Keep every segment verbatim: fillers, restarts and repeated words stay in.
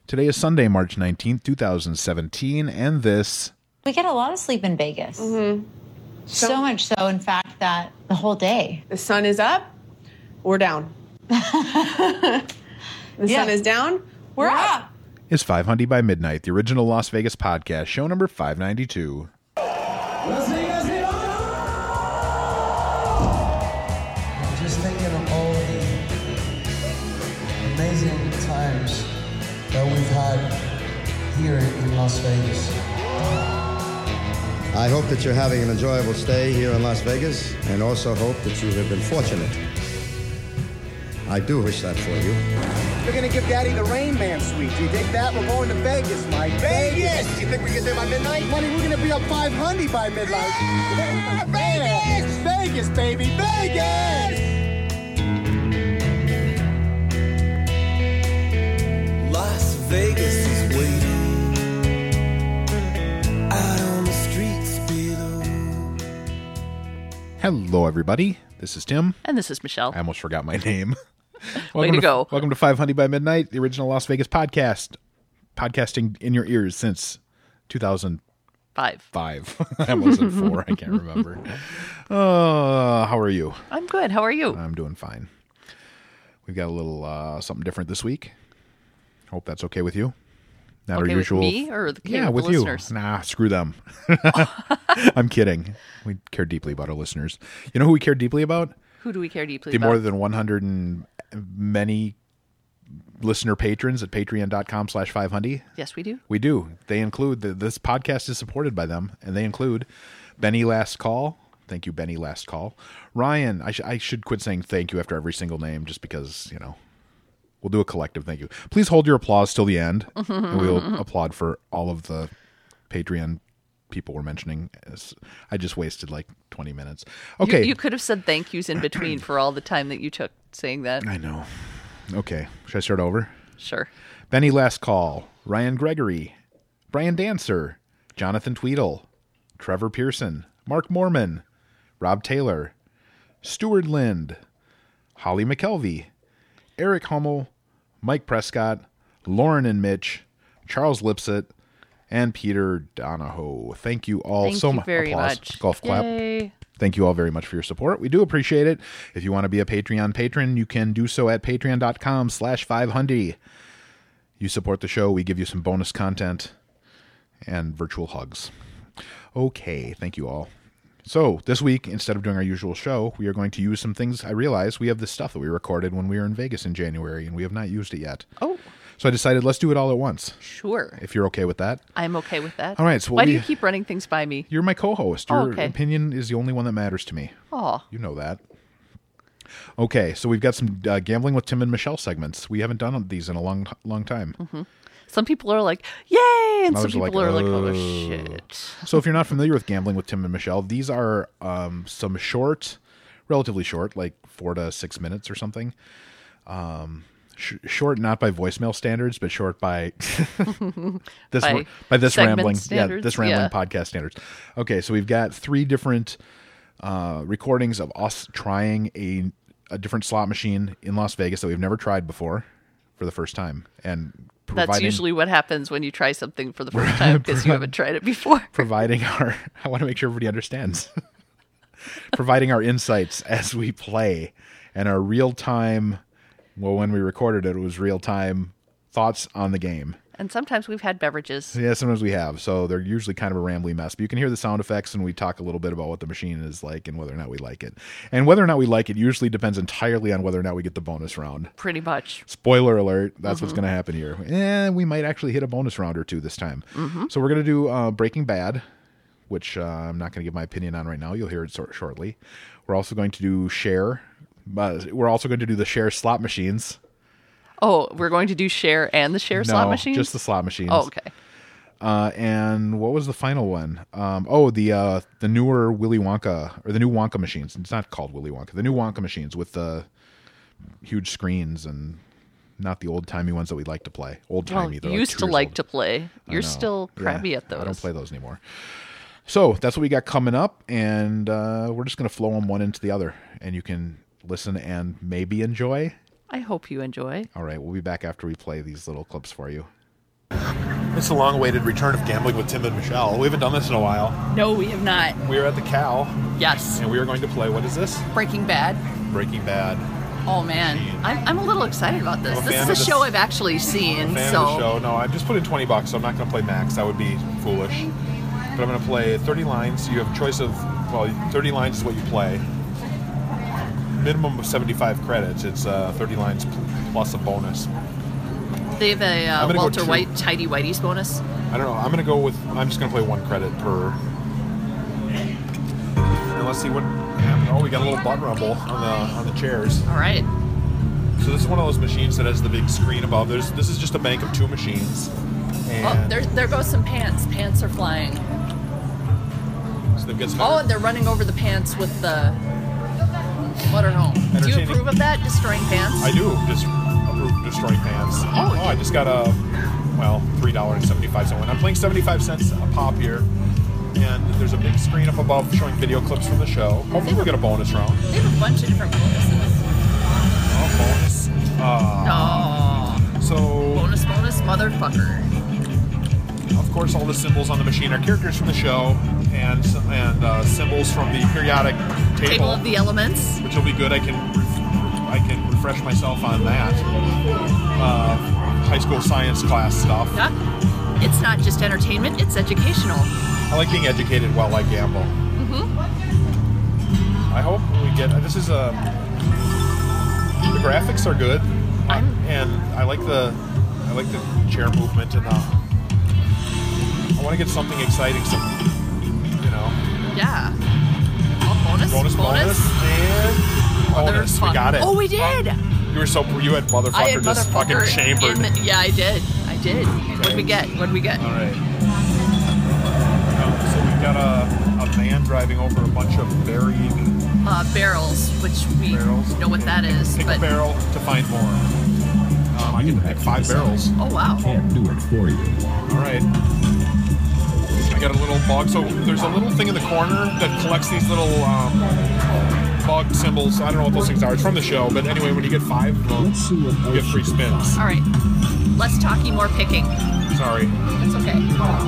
Today is Sunday, March nineteenth, twenty seventeen, and this... We get a lot of sleep in Vegas. Mm-hmm. So, so much so, in fact, that the whole day. The sun is up, we're down. the Yeah. sun is down, we're, We're up. up. Is five hundred by Midnight, the original Las Vegas podcast, show number five ninety-two. Las Vegas, Nevada! Just thinking of all the amazing times that we've had here in Las Vegas. I hope that you're having an enjoyable stay here in Las Vegas, and also hope that you have been fortunate. I do wish that for you. We're gonna give Daddy the Rain Man suite. Do you dig that? We're going to Vegas, Mike. Vegas! You think we get there by midnight? Money, we're gonna be up five hundred by midnight. Yeah, Vegas! Vegas, baby, Vegas! Las Vegas is waiting out on the streets below. Hello, everybody. This is Tim. And this is Michelle. I almost forgot my name. Way to go. Welcome to five hundred by Midnight, the original Las Vegas podcast. Podcasting in your ears since two thousand five. Five. I almost said four. I can't remember. Uh, how are you? I'm good. How are you? I'm doing fine. We've got a little uh, something different this week. Hope that's okay with you. Not Okay our with usual. me or the- okay yeah, with with the you. listeners? Nah, screw them. I'm kidding. We care deeply about our listeners. You know who we care deeply about? Who do we care deeply The about? more than one hundred and many listener patrons at patreon.com slash 500. Yes, we do. We do. They include, the, this podcast is supported by them, and they include Benny Last Call. Thank you, Benny Last Call. Ryan, I, sh- I should quit saying thank you after every single name just because, you know, we'll do a collective thank you. Please hold your applause till the end, and we will applaud for all of the Patreon people we're mentioning. I just wasted like twenty minutes. Okay. You, you could have said thank yous in between for all the time that you took saying that. I know. Okay. Should I start over? Sure. Benny Last Call, Ryan Gregory, Brian Dancer, Jonathan Tweedle, Trevor Pearson, Mark Mormon, Rob Taylor, Stuart Lind, Holly McKelvey, Eric Hummel, Mike Prescott, Lauren and Mitch, Charles Lipsett, and Peter Donahoe. Thank you all Thank so you much. very Applause. much. Golf clap. Yay. Thank you all very much for your support. We do appreciate it. If you want to be a Patreon patron, you can do so at patreon.com slash 500. You support the show. We give you some bonus content and virtual hugs. Okay. Thank you all. So this week, instead of doing our usual show, we are going to use some things. I realize we have this stuff that we recorded when we were in Vegas in January, and we have not used it yet. Oh, So I decided let's do it all at once, sure. if you're okay with that. I'm okay with that. All right, so what Why we- do you keep running things by me? You're my co-host. Your Oh, okay. opinion is the only one that matters to me. Oh, You know that. Okay, so we've got some uh, Gambling with Tim and Michelle segments. We haven't done these in a long, long time. some people are like, yay, and some Others are people like, are like, "Oh." oh, shit. So if you're not familiar with Gambling with Tim and Michelle, these are um, some short, relatively short, like four to six minutes or something. Um, sh- short not by voicemail standards, but short by this By by, by this segment rambling, yeah, standards, this rambling yeah. podcast standards. Okay, so we've got three different uh, recordings of us trying a a different slot machine in Las Vegas that we've never tried before for the first time, and providing, That's usually what happens when you try something for the first time because you haven't tried it before. providing our. I want to make sure everybody understands. Providing our insights as we play and our real time. Well, when we recorded it, it was real time thoughts on the game. And sometimes we've had beverages. Yeah, sometimes we have. So they're usually kind of a rambly mess. But you can hear the sound effects, and we talk a little bit about what the machine is like and whether or not we like it. And whether or not we like it usually depends entirely on whether or not we get the bonus round. Pretty much. Spoiler alert, that's what's going to happen here. And we might actually hit a bonus round or two this time. Mm-hmm. So we're going to do uh, Breaking Bad, which uh, I'm not going to give my opinion on right now. You'll hear it sort shortly. We're also going to do Share. Uh, we're also going to do the Share slot machines. Oh, we're going to do share and the share slot No, machines? just the slot machines. Oh, okay. Uh, and what was the final one? Um, oh, the uh, the newer Willy Wonka, or the new Wonka machines. It's not called Willy Wonka. The new Wonka machines with the huge screens and not the old-timey ones that we like to play. Old-timey. Well, you used to like to play. You're know. still crabby Yeah, at those. I don't play those anymore. So that's what we got coming up, and uh, we're just going to flow them one into the other, and you can listen and maybe enjoy. I hope you enjoy. All right, we'll be back after we play these little clips for you. It's a long-awaited return of Gambling with Tim and Michelle. We haven't done this in a while. No, we have not. We are at the Cal, Yes. and we are going to play, what is this? Breaking Bad. Breaking Bad. Oh man, I'm, I'm a little excited about this. I'm a This fan is a of this- show I've actually seen. Fan so of the show. No, I just put in twenty bucks, so I'm not going to play max. That would be foolish. But I'm going to play thirty lines. You have a choice of, well, thirty lines is what you play. Minimum of seventy-five credits. It's uh, thirty lines pl- plus a bonus. they have a I'm uh, gonna go Walter two. White Tidy Whitey's bonus. I don't know. I'm going to go with, I'm just going to play one credit per. And let's see what happened. Oh, we got a little butt rumble on the on the chairs. All right. So this is one of those machines that has the big screen above. There's This is just a bank of two machines. And Oh, there there goes some pants. Pants are flying. so they've got some Oh, and they're running over the pants with the. I don't know. Do you Entertaining. approve of that? Destroying pants? I do just approve destroying pants. Oh, I just got a, well, three dollars and seventy-five cents one. I'm playing seventy-five cents a pop here, and there's a big screen up above showing video clips from the show. Hopefully we'll get a bonus round. They have a bunch of different bonuses. Oh, bonus. Uh, Oh. so, Bonus, bonus, motherfucker. of course, all the symbols on the machine are characters from the show, and and uh, symbols from the periodic table, Table of the Elements. which will be good. I can ref- I can refresh myself on that. Uh, high school science class stuff. Yeah. It's not just entertainment, it's educational. I like being educated while I gamble. Mm-hmm. I hope we get. This is a. The graphics are good, I'm and I like the. I like the chair movement and the. I want to get something exciting, some. You know. yeah. Oh, bonus, Bonus, bonus, and bonus. We Motherfuck- got it. Oh, we did. You were so. You had motherfucker I had just fucking motherfucker chambered. in the- yeah, I did. I did. What'd we get? What'd we get? All right. Um, so we've got a, a van driving over a bunch of buried. Uh, barrels, which we Barrels. know what that is. Pick but a barrel to find more. Um, I get to pick five barrels. oh wow. Can't do it for you. All right. I got a little bug. So there's a little thing in the corner that collects these little um, bug symbols. I don't know what those things are. It's from the show. But anyway, when you get five of them, Let's see what you get else free you can spins. All right. Less talking, more picking. Sorry. That's okay.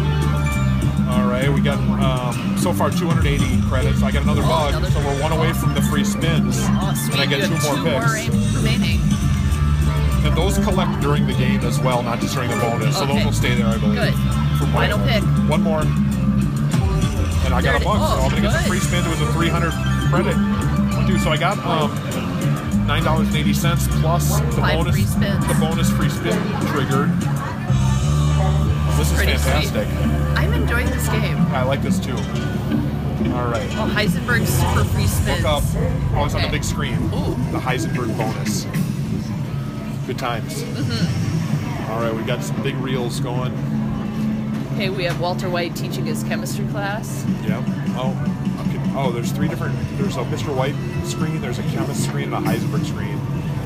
All right. We got um, so far two hundred eighty credits. I got another Oh, bug. another- So we're one away from the free spins. Oh, sweet. And I get you two have more two picks. more aim- remaining. And those collect during the game as well, not just during the bonus. So Okay. those will stay there, I believe. Good. For one Final more. pick. One more. And I got There a it- bug, so oh, I'm gonna get some good. free spins. It was a three hundred credit. Dude, so I got um nine dollars and eighty cents plus the Five bonus free spins. the bonus free spin triggered. This is Pretty fantastic. sweet. I'm enjoying this game. I like this too. All right. Oh, Heisenberg super free spins. Look up. Oh, it's on the Okay. big screen. Ooh. The Heisenberg bonus. Good times. Mm-hmm. All right, we got some big reels going. Okay, we have Walter White teaching his chemistry class. Yep. Oh, okay. Oh, there's three different. There's a Mister White screen. There's a chemist screen and a Heisenberg screen.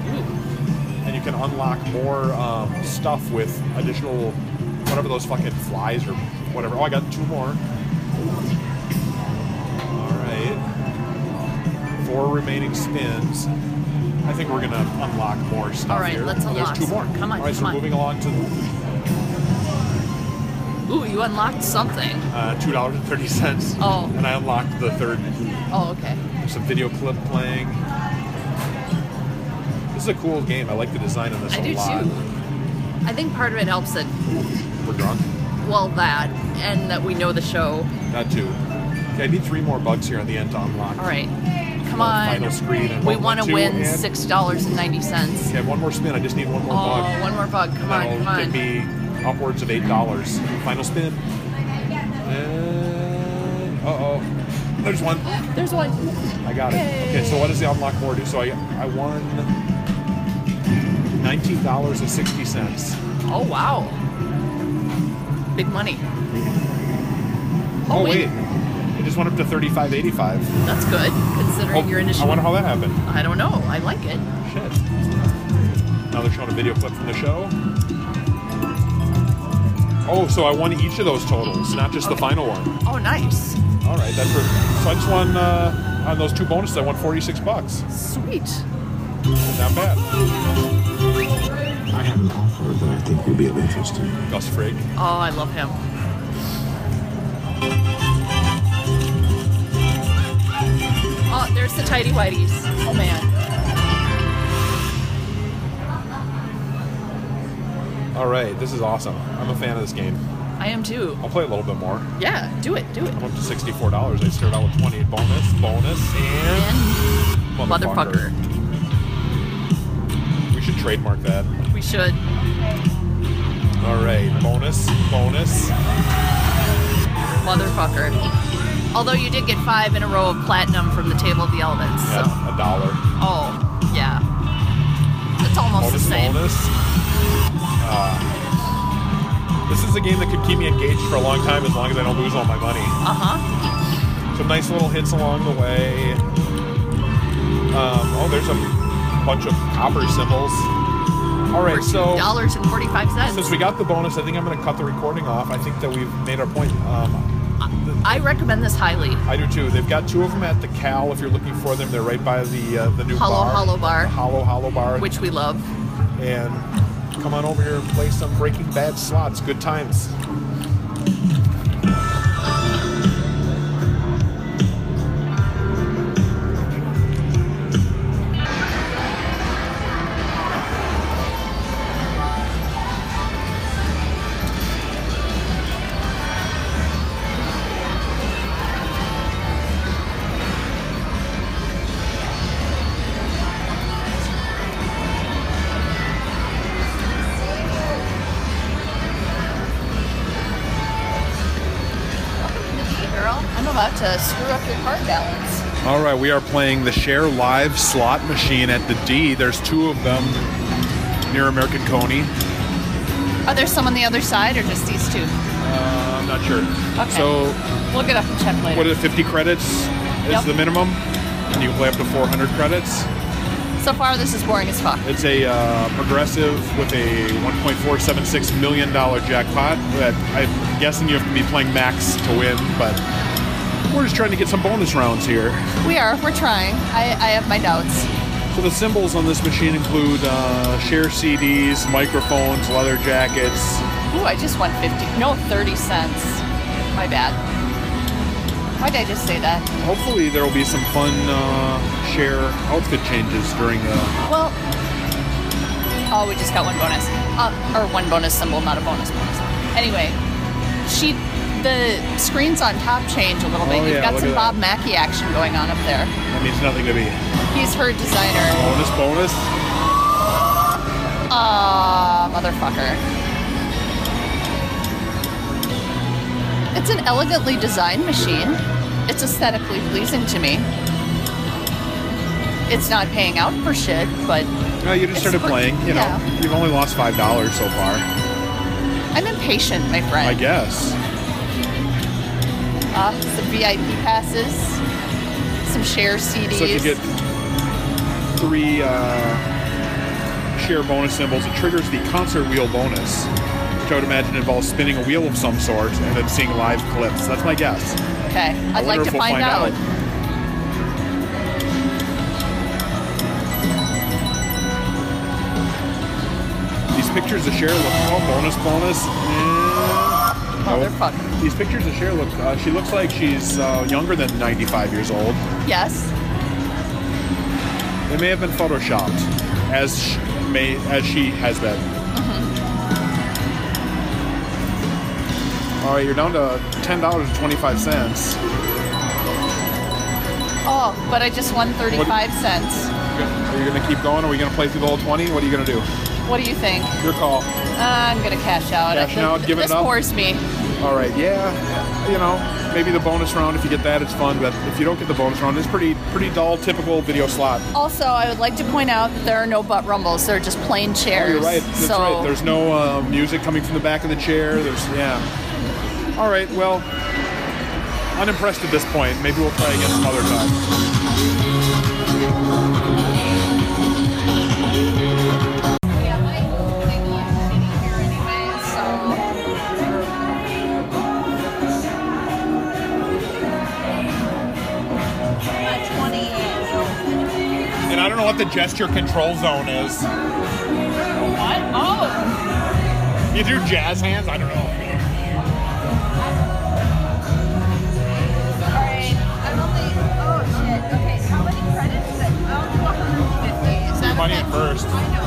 And you can unlock more um, stuff with additional, whatever those fucking flies or whatever. Oh, I got two more. All right. Four remaining spins. I think we're gonna unlock more stuff All right, here. let's Oh, unlock There's two more. some. Come on, All right, come so on. moving along to Ooh, you unlocked something. uh, two dollars and thirty cents. Oh. And I unlocked the third. Oh, okay. There's a video clip playing. This is a cool game. I like the design of this I a do lot. too. I think part of it helps that, We're drunk. well, that, and that we know the show. Not two. Okay, I need three more bugs here on the end to unlock. All right. Come The on. final screen and We one, want one, to two, win and- six dollars and ninety cents. Okay, one more spin. I just need one more Oh, bug. one more bug. Come on, That'll come on. take me upwards of eight dollars. Final spin. And uh oh, there's one. There's one. I got it. Yay. Okay, so what does the unlock more do? So I I won nineteen dollars and sixty cents. Oh, wow. Big money. Oh, Oh, wait. wait. It just went up to thirty-five eighty-five. That's good, considering your initial. I wonder how that happened. I don't know. I like it. Shit. Now they're showing a video clip from the show. Oh, so I won each of those totals, not just the final one. Oh, nice. All right, that's for, so I just won uh, on those two bonuses. I won forty-six bucks. Sweet. Not bad. I have an offer that I think will be of interest to you. Gus Frig. Oh, I love him. Oh, there's the tidy whities. Oh man. All right, this is awesome. I'm a fan of this game. I am too. I'll play a little bit more. Yeah, do it, do it. I'm up to sixty-four dollars. I started out with twenty bonus, bonus, and, and motherfucker. We should trademark that. We should. All right, bonus, bonus. Motherfucker. Although you did get five in a row of platinum from the Table of the Elements. Yeah, so. a dollar. Oh, yeah. It's almost bonus, the same. Bonus. Uh, this is a game that could keep me engaged for a long time as long as I don't lose all my money. Uh-huh. Some nice little hits along the way. Um, oh, there's a bunch of copper symbols. All right, so two dollars and forty-five cents. Since we got the bonus, I think I'm going to cut the recording off. I think that we've made our point. Um, I recommend this highly. I do too. They've got two of them at the Cal. If you're looking for them, they're right by the uh, the new Hollow bar. Hollow Bar. The Hollow Hollow Bar, which we love. And come on over here and play some Breaking Bad slots. Good times. To screw up your card balance. All right, we are playing the Share Live slot machine at the D. There's two of them near American Coney. Are there some on the other side or just these two? Uh, I'm not sure. Okay. So look it up and check later. What is it, fifty credits is yep. the minimum? And you can play up to four hundred credits. So far, this is boring as fuck. It's a uh, progressive with a one point four seven six million dollars jackpot that I'm guessing you have to be playing max to win, but we're just trying to get some bonus rounds here. We are. We're trying. I, I have my doubts. So the symbols on this machine include uh, share C Ds, microphones, leather jackets. Ooh, I just won fifty. No, thirty cents. My bad. Why did I just say that? Hopefully there will be some fun uh, share outfit changes during the... Well... Oh, we just got one bonus. Uh, or one bonus symbol, not a bonus bonus. Anyway, she... The screens on top change a little bit. Oh, You've yeah, got some Bob that. Mackie action going on up there. That means nothing to me. He's her designer. Bonus, bonus. Ah, uh, motherfucker. It's an elegantly designed machine. It's aesthetically pleasing to me. It's not paying out for shit, but... No, you just started playing, you know. Yeah. You've only lost five dollars so far. I'm impatient, my friend. I guess. Uh, some V I P passes, some share C Ds. So if you get three uh, share bonus symbols, it triggers the concert wheel bonus, which I would imagine involves spinning a wheel of some sort and then seeing live clips. That's my guess. Okay, I'd like to we'll find, find out. out. These pictures of Cher look, oh, bonus, bonus. Eh. Motherfucker. These pictures of Cher look, uh, she looks like she's uh, younger than ninety-five years old. Yes. They may have been photoshopped, as she, may, as she has been. Mm-hmm. All right, you're down to ten dollars and twenty-five cents. Oh, but I just won thirty-five what, cents. Are you going to keep going? Are we going to play through the whole twenty? What are you going to do? What do you think? Your call. Uh, I'm going to cash out. Cashing out, give this it up? bores me. All right, yeah. You know, maybe the bonus round, if you get that, it's fun. But if you don't get the bonus round, it's pretty pretty dull, typical video slot. Also, I would like to point out that there are no butt rumbles. They're just plain chairs. Oh, you're right. That's so... right. There's no uh, music coming from the back of the chair. There's, yeah. All right, well, unimpressed at this point. Maybe we'll try again some other time. And I don't know what the gesture control zone is. What? Oh! You do jazz hands? I don't know. Alright, I'm only. Oh shit. Okay, how many credits? Is it? I'll do one hundred fifty. Is that Money okay? at first. I know.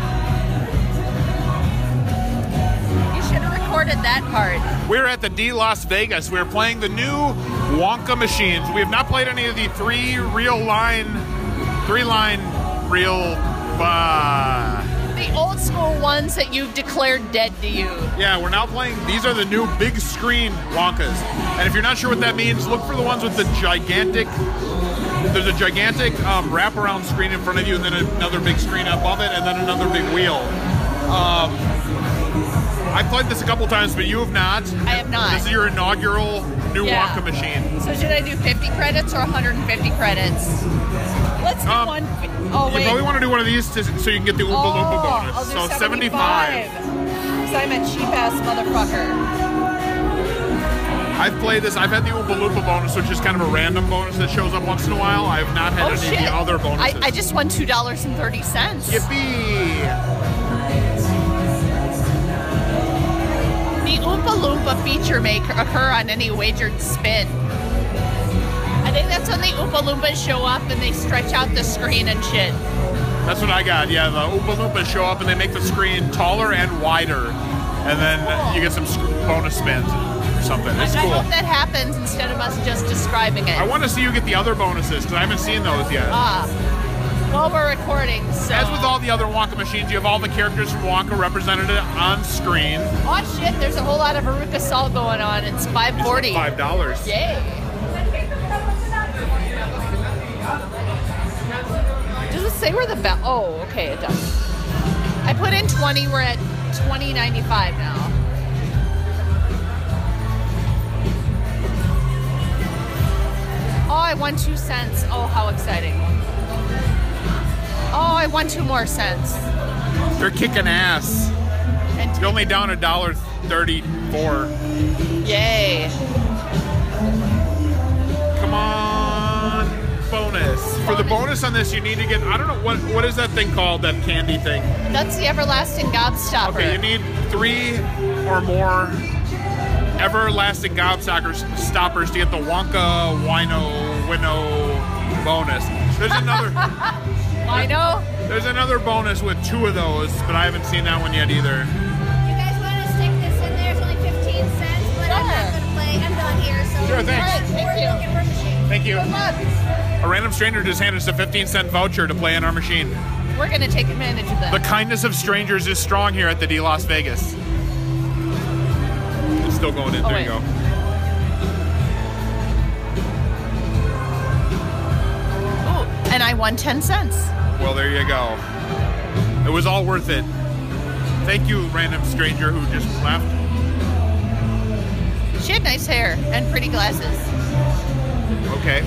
You should have recorded that part. We're at the D Las Vegas. We're playing the new Wonka machines. We have not played any of the three real line, three line real. Uh, The old school ones that you've declared dead to you. yeah, we're now playing. These are the new big screen Wonkas. And if you're not sure what that means, look for the ones with the gigantic. There's a gigantic um, wraparound screen in front of you, and then another big screen above it, and then another big wheel. Um, I've played this a couple times, but you have not. I have not. This is your inaugural new Yeah. Wonka machine. So should I do fifty credits or one hundred fifty credits? Let's do Um, one. Oh, You wait. probably want to do one of these to, so you can get the Oompa Loompa oh, bonus. I'll do So seventy-five. Because I'm a cheap ass motherfucker. I've played this. I've had the Oompa Loompa bonus, which is kind of a random bonus that shows up once in a while. I have not had Oh, any shit. of the other I, bonuses. I just won two dollars and thirty cents. Yippee! The Oompa Loompa feature may occur on any wagered spin. I think that's when the Oompa Loompas show up and they stretch out the screen and shit. That's what I got. Yeah, the Oompa Loompas show up and they make the screen taller and wider. And then you get some sc- bonus spins or something. It's I, cool. I hope that happens instead of us just describing it. I want to see you get the other bonuses because I haven't seen those yet. Ah. Well, we're recording, so... As with all the other Wonka machines, you have all the characters from Wonka represented on screen. Oh, shit, there's a whole lot of Veruca Salt going on. It's five forty. Five dollars. Yay. Does it say where the bell... Oh, okay, it does. I put in twenty. We're at twenty ninety-five now. Oh, I won two cents. Oh, how exciting. Oh, I won two more cents. They're kicking ass. And You're only down a dollar thirty-four. yay. Come on, bonus. For the bonus on this, you need to get. I don't know what what is that thing called? That candy thing. That's the everlasting gobstopper. Okay, you need three or more everlasting gobstoppers stoppers to get the Wonka Wino Winnow bonus. There's another. I know. There's another bonus with two of those, but I haven't seen that one yet either. You guys want to stick this in there? It's only fifteen cents, but I'm not going to play. I'm done here. So Sure, thanks. All right, thank we're you. looking for a machine. Thank you. Good luck. A random stranger just handed us a fifteen cent voucher to play in our machine. We're going to take advantage of that. The kindness of strangers is strong here at the D Las Vegas. It's still going in. Oh, there wait. you go. Ooh, and I won ten cents. Well, there you go. It was all worth it. Thank you, random stranger who just left. She had nice hair and pretty glasses. Okay.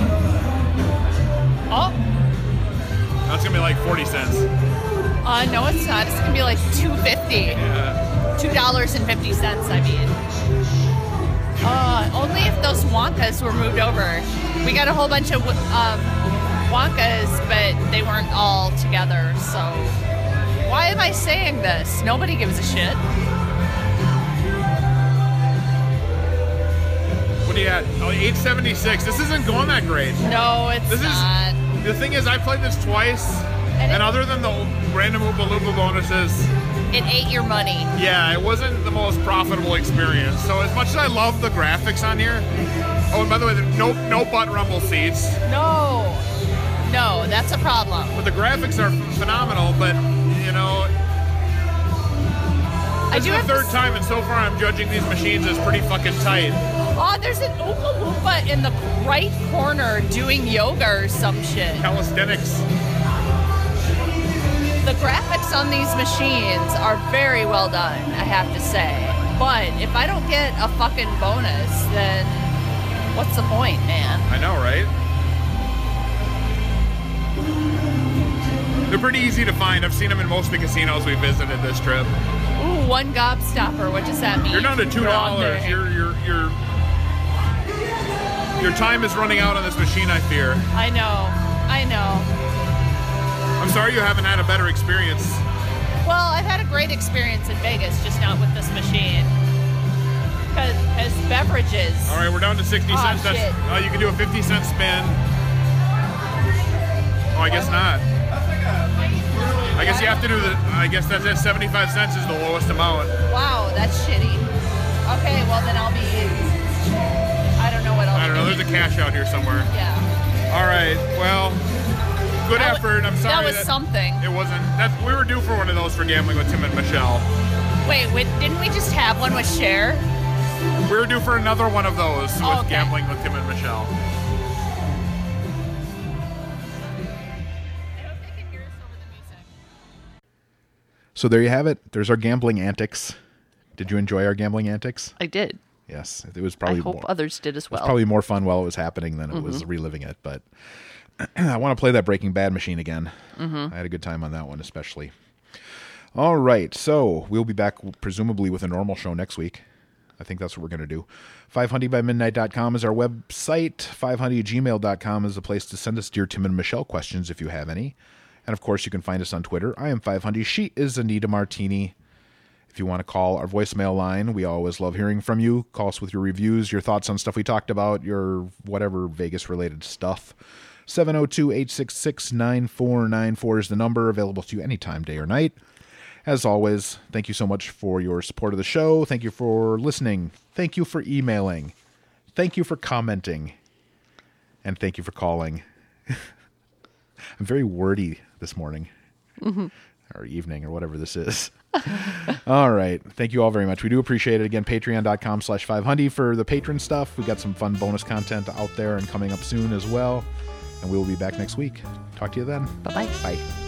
Oh, That's going to be like forty cents. uh, no, it's not. It's going to be like two fifty. Yeah. two dollars and fifty cents, I mean. Uh, only if those Wonkas were moved over. We got a whole bunch of um, Wonkas, but they weren't all together, so... Why am I saying this? Nobody gives a shit. What are you at? Oh, eight seventy-six. This isn't going that great. No, it's This not. is... The thing is, I played this twice, And and it- other than the random Oompa Loompa bonuses... It ate your money. Yeah, it wasn't the most profitable experience. So as much as I love the graphics on here, oh, and by the way, there's no no butt rumble seats, No. No, that's a problem. but the graphics are phenomenal. But you know, I this do is have the third to s- time, and so far I'm judging these machines as pretty fucking tight. Oh, there's an Oompa Loompa in the right corner doing yoga or some shit. Calisthenics. The graphics on these machines are very well done, I have to say. But if I don't get a fucking bonus, then what's the point, man? I know, right? They're pretty easy to find. I've seen them in most of the casinos we visited this trip. Ooh, one gobstopper. What does that mean? You're down to two dollars. Grande. Your your your your time is running out on this machine. I fear. I know. I know. I'm sorry you haven't had a better experience. Well, I've had a great experience in Vegas, just not with this machine. Because beverages. All right, we're down to sixty Oh, cents. That's, shit. uh, you can do a fifty cent spin. Oh, I guess not. I guess you have to do the. I guess that's at seventy-five cents is the lowest amount. Wow, that's shitty. Okay, well then I'll be. I don't know what else. I don't know. There's a cash out here somewhere. Yeah. All right. Well, good That wa- effort. I'm sorry. that was something. It wasn't. That we were due for one of those for gambling with Tim and Michelle. Wait, wait, didn't we just have one with Cher? We were due for another one of those with Oh, okay. gambling with Tim and Michelle. So there you have it. There's our gambling antics. Did you enjoy our gambling antics? I did. Yes, it was probably. I hope more, others did as It was well. probably more fun while it was happening than it was Mhm. reliving it. But I want to play that Breaking Bad machine again. Mhm. I had a good time on that one, especially. All right, so we'll be back presumably with a normal show next week. I think that's what we're going to do. five hundred by midnight dot com is our website. five hundred gmail dot com is the place to send us Dear Tim and Michelle questions if you have any. And, of course, you can find us on Twitter. I am five hundred. She is Anita Martini. If you want to call our voicemail line, we always love hearing from you. Call us with your reviews, your thoughts on stuff we talked about, your whatever Vegas-related stuff. seven oh two, eight six six, nine four nine four is the number, available to you anytime, day or night. As always, thank you so much for your support of the show. Thank you for listening. Thank you for emailing. Thank you for commenting. And thank you for calling. I'm very wordy this morning. Mhm. Or evening or whatever this is. All right. Thank you all very much. We do appreciate it. Again, patreon.com slash 500 for the patron stuff. We've got some fun bonus content out there and coming up soon as well. And we will be back next week. Talk to you then. Bye-bye. Bye.